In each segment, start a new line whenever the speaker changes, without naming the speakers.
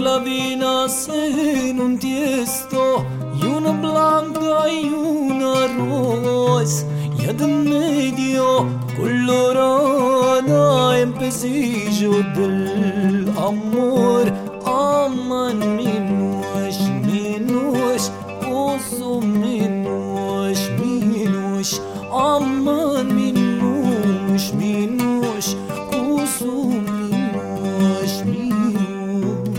vina se non tiesto, y una blanca y una rosa, y ad medio colorada en pesillo del amor. Aman minuş, minuş, oso minuş, minuş. Aman minuş, minuş, oso minuş, minuş.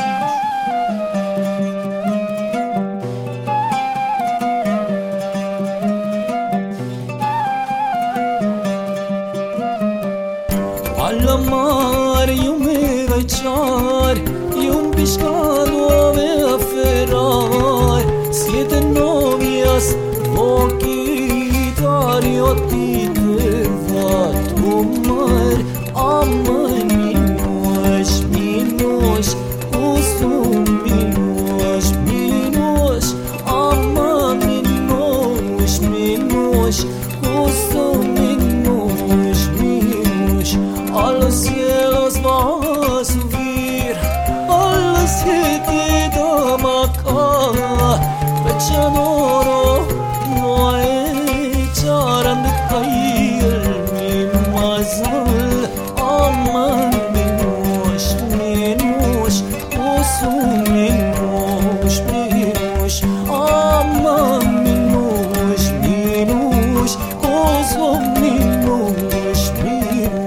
Alla mar io me rachar, un pescado ve a ferrar. Siete novias vou quitar, eu te va a tomar. Aman minuş, minuş, oso minuş, minuş. Aman minuş, minuş, oso minuş, minuş. A los cielos va a subir, a las 7 de Maca, fechan oro, no echarán de caer mi mazal. Aman minuş, minuş, oso minuş, minuş. Aman minuş, minuş, oso minuş, minuş.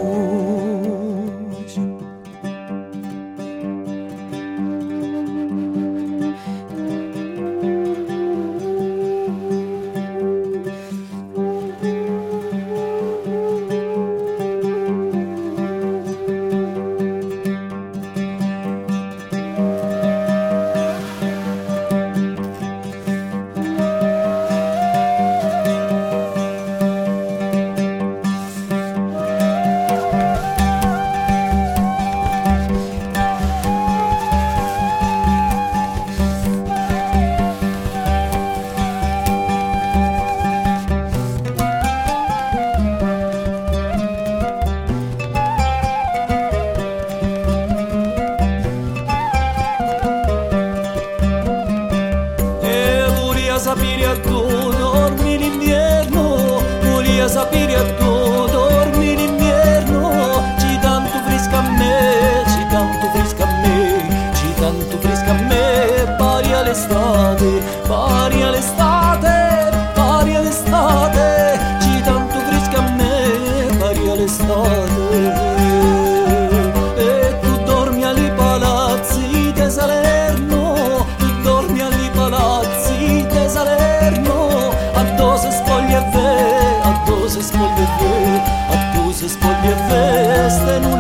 Dormir invierno, volia sapere a tu dormir invierno. Ci tanto fresca a me, ci tanto fresca a me, ci tanto fresca a me. Pari all'estate, pari all'estate, pari all'estate. Ci tanto fresca a me, pari all'estate. E tu dormi agli palazzi di Salerno, tu dormi agli palazzi di Salerno. Addosso spoglie ve, addosso spoglie ve, addosso spoglie ve.